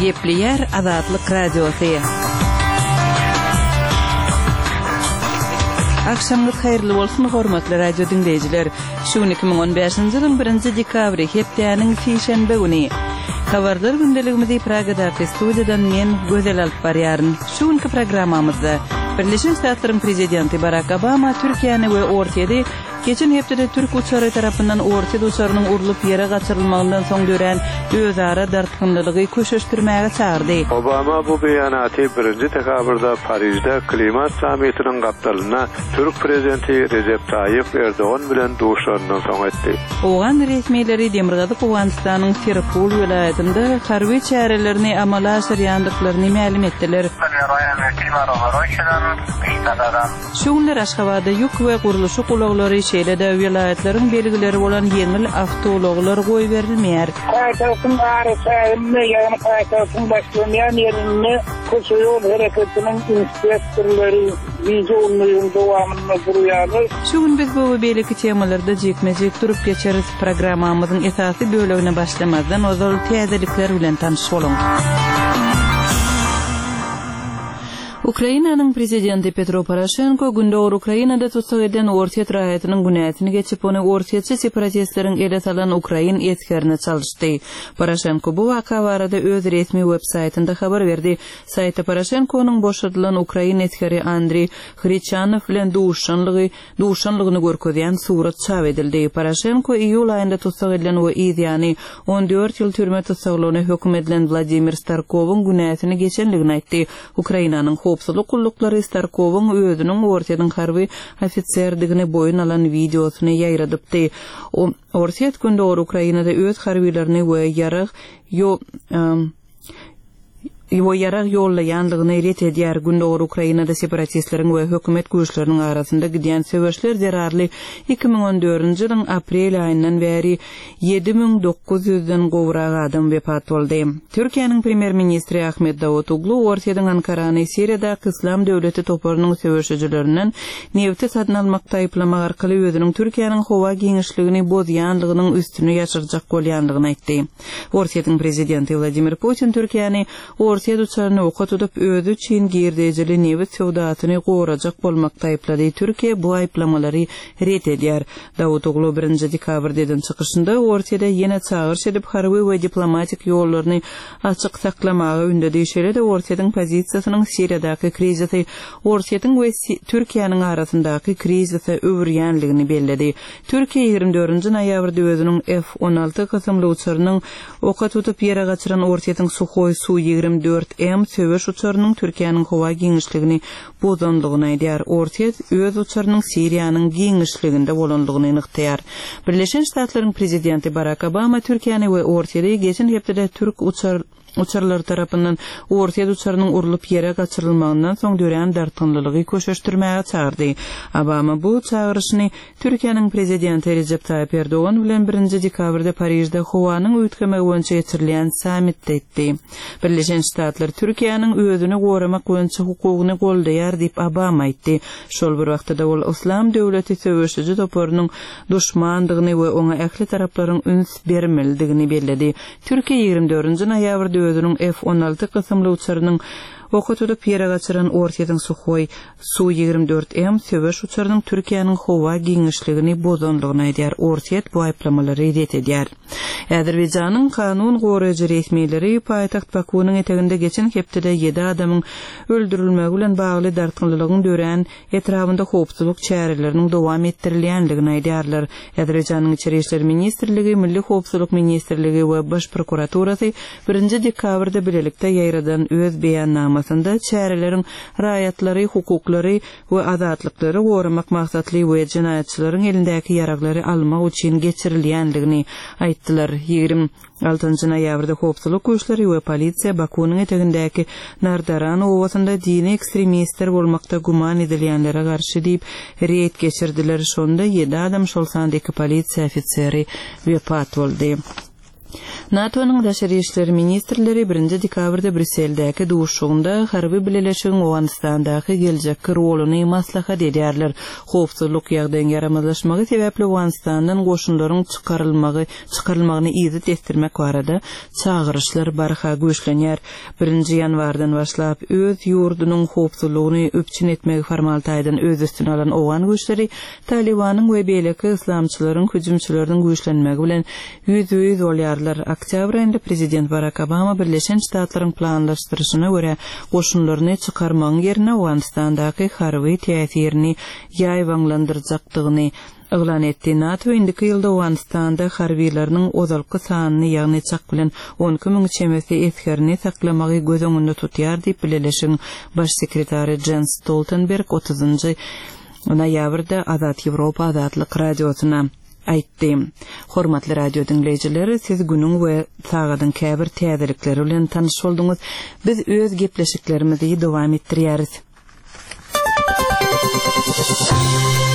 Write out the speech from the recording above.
Gepli Azatlyk Radiosu. Akşamınız hayırlı olsun hormatly radio dinleyijiler. Şu 2015-nji ýylyň 1-nji dekabry hepdeniň şeýşembe güni. Habarlar gündeligimizi Pragada studiýadan men Gözel alyp barýaryn. Şu günki programmamyzda Birleşik Ştatlaryň prezidenti Barack Obama Türkiýany we Ortaýady geçen hepde Türk uçary tarapyndan Ortaýa uçarynyň urulyp ýere gaçyrylmagyndan soň gören özara dartgynlygy köşeşdirmäge çağırdy. Obama bu beýanaty 1-nji dekabrda Parisde klimat sammitiniň gapdalyna Türk prezidenti Recep Tayyip Erdoğan bilen duşandan soň etdi. Oğan resmiýetleri Demirgazy Owganistanyň Terpol welaýatynda harby çärelerini amala asyrýandyklaryny ma'lum etdiler. Şu günler Aşgabatda ýük we guruluşy gulaglary şeýlede welaýatlaryň belgileri bolan ýeňil awtologlar goý berilmeýär. Paýtagtyň arasynda ýa-ni paýtagtyň başlanýan ýerinde köşeýol hereketiniň inspektorlary wideolyň dowamyny durýarlar. Şu gün biz bu belki temalarda jekmejek durup geçeriz. Programmamyzyň esasy bölegine başlamazdan ozal täzelikler bilen tanışyp bolan. Ukrainanyň prezidenti Petro Poroshenko gündür Ukrainada tutsak eden Ortaýa raýatynyň günätini geçip ony ortaýaçy separatistleriň ele salan Ukrain etkerini çalyşdy. Poroshenko bu waka barada öz resmi web-saytynda habar berdi. Saýtda Poroshenkonyň boşadylan Ukrain etkeri Andriy Hrychanow bilen duşanlygyny görkezýän surat çap edildi. Poroshenko iýul aýynda tutsak edilen we ýani 14 ýyl türme tutsaklaryna hökm edilen Vladimir Starkowyň günätini geçenligini aýtdy. Ukrainanyň Hopsuzlyk gullukları Starkowyň özüniň Ortaýadan harby ofitserdigini boyun alan videosyny ýaýradypdy. Ortaýa gündür Ukrainada öz harbylaryny we ýarag ýollaýanlygyny ret edýär. Gündür Ukrainada separatistleriň we hökümet güýçleriniň arasynda gidýän söwüşler zerarly 2014-nji ýylyň aprel aýyndan bäri 7900-den gowrak adam wepat boldy. Türkiýanyň premier ministri Ahmet Davutoglu Ortaýadan Ankarany Siriýada Islam döwleti toparynyň söwüşçilerinden newti satyn almakda aýplamak arkaly özüniň Türkiýanyň howa giňişligini bozýanlygynyň üstüne ýaşyrjak bolýanlygyny aýtdy. Ortaýadyň prezidenti Vladimir Putin Türkiýany Ortaýa uçaryny oka tutup özü üçin girdejeli newit sowdatyny gorajak bolmakda aýplady. Türkiýe bu aýplamalary ret edýär. Davutoglu 1-nji dekabrda eden çykyşynda Ortaýada ýene çağırş edip harby we diplomatik ýollaryny açyk saklamagy ündedi. Şeýle de Ortaýadyň pozisiýasynyň Siriýadaky krizisi Ortaýadyň we Türkiýanyň arasyndaky krizisi öwürýänligini belledi. Türkiýe 24-nji noýabrda özüniň F-16 kysymly uçarynyň oka tutup ýere gaçyran Ortaýadyň Sukhoi Su-24 M söwüş uçarynyň Türkiýanyň howa giňişligini bozanlygyny aýdýar. Ortaýa öz uçarynyň Siriýanyň giňişliginde bolanlygyny ynykdýar. Birleşik Ştatlaryň prezidenti Barack Obama Türkiýany we Ortaýady geçen hepde Türk uçarlar tarapyndan Ortaýa uçarynyň urulyp ýere gaçyrylmagyndan soň dören dartgynlygy köşeşdirmäge çağırdy. Obama bu çağırışyny Türkiýanyň prezidenti Recep Tayyip Erdoğan bilen 1-nji dekabrda Parisde howanyň öýtgemegi boýunça ýetirilýän sammitde etdi. Birleşik Ştatlar Türkiýanyň özüni goramak boýunça hukugyny goldaýar diýip Obama aýtdy. Şol bir wagtda ol Islam döwleti söwüşçi toparynyň duşmandygyny we oňa ähli taraplaryň üns bermelidigini belledi. Türkiýe 24-nji noýabrda özüniň F-16 kysymly uçarynyň oka tutup ýere gaçyran Ortaýadyň Sukhoi Su-24 M söwüş uçarynyň Türkiýanyň howa giňişligini bozanlygyny aýdýar. Ortaýa bu aýplamalary ret edýär. Azerbaýjanyň kanun goraýjy resmiýetleri paýtaxt Bakunyň eteginde geçen hepde 7 adamyň öldürilmegi bilen bagly dartgynlygyny dören etrafynda hopsuzlyk çäreleriniň dowam etdirilýänligini aýdýarlar. Azerbaýjanyň Içeri işler ministrligi, Milli hopsuzlyk ministrligi we baş prokuraturasy 1-nji dekabrda bilelikde ýaýradan öz beýannama çäreleriň raýatlary, hukuklary we azatlyklary goramak maksatly we jinaýatçylaryň elindäki ýaraglary almak üçin geçirilýänligini aýtdylar. 26-njy noýabrda hopsuzlyk güýçleri we polisiýa Bakunyň etegindäki Nardaran owasynda dini ekstremistler bolmakda guman edilýänlere garşy diýip reýt geçirdiler. Şonda 7 adam şol sandaky polisiýa ofiseri wepat boldy. NATO'nun Daşary işleri ministrleri 1 dekabrda Brüsseldäki duşugunda harby birleşigiň Owganistandaky geljekki roluny maslahat edýärler. Howpsuzlyk ýagdaýynyň yaramazlaşmagy sebäpli Owganistandan goşunlaryň çykarylmagyny ýygyt etdirmek barada çağırışlar barha güýçlenýär. 1 ýanwardan başlap öz ýurdunyň howpsuzlygyny öpçün etmegi formalitaýdan öz üstüne alan Owan güýçleri Talibanyň we beýleki islamçylaryň hüjümçileriniň güýçlenmegi bilen ýüz bolýarlar. Oktyabr ayında Prezident Barack Obama Birleşen Ştatlaryň planlaşdyryşyna görä goşunlaryny çykarmagyň ýerine Owganistandaky harby täsirini ýaýwanlandyrjakdygyny ýylan etdi. NATO indiki ýylda Owganistanda harbiýlarynyň ozalky sanyny ýagny çak bilen 12.000 çemesi eskerini saklamagy göz öňünde tutýar diýip Birleşen baş sekretary Jens Stoltenberg 30 noýabrda Azat Ýewropa Azatlyk radiosyna aýtdy. Hormatly radio dinleýijileri, siz günüň we sagadyň käbir täzelikleri bilen tanyş boldyňyz. Biz öz gepleşiklerimizi dowam etdirýäris.